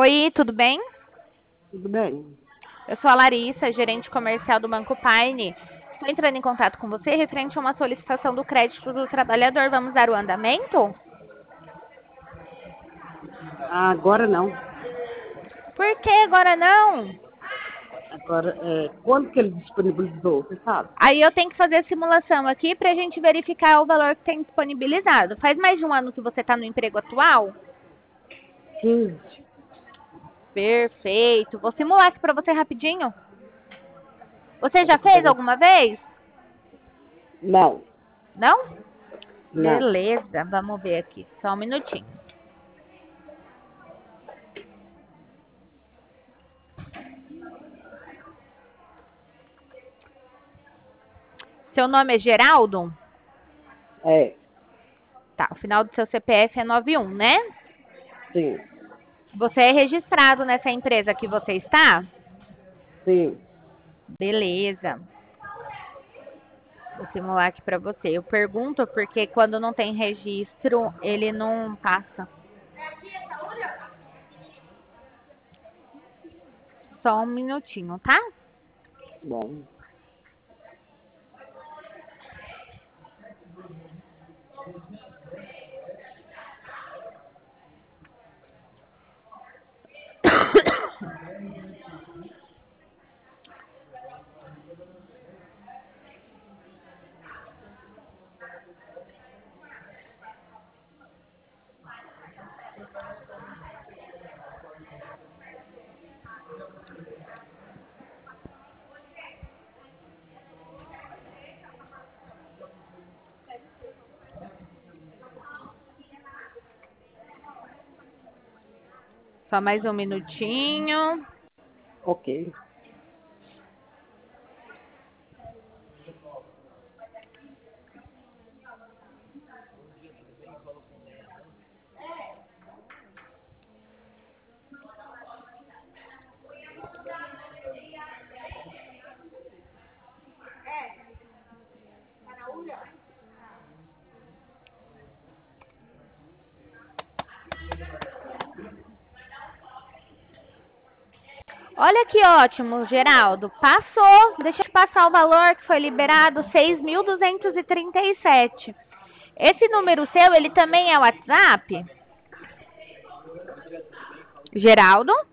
Oi, tudo bem? Tudo bem? Eu sou a Larissa, gerente comercial do Banco Paine. Estou entrando em contato com você referente a uma solicitação do crédito do trabalhador. Vamos dar o andamento? Ah, agora não. Por que agora não? Agora, quando que ele disponibilizou, você sabe? Aí eu tenho que fazer a simulação aqui para a gente verificar o valor que tem disponibilizado. Faz mais de um ano que você está no emprego atual? 15. Perfeito. Vou simular aqui para você rapidinho. Você já Peraí que fez alguma vez? Não, Não? não. Beleza, vamos ver aqui. Só um minutinho. Seu nome é Geraldo? É, Tá, o final do seu CPF é 91, né? sim, Você é registrado nessa empresa que você está? sim. Beleza. Vou simular aqui para você. Eu pergunto porque quando não tem registro, ele não passa. Só um minutinho, tá? Bom. Só mais um minutinho. Ok. Olha que ótimo, Geraldo. Passou. Deixa eu passar o valor que foi liberado, 6.237. Esse número seu, ele também é WhatsApp? Geraldo?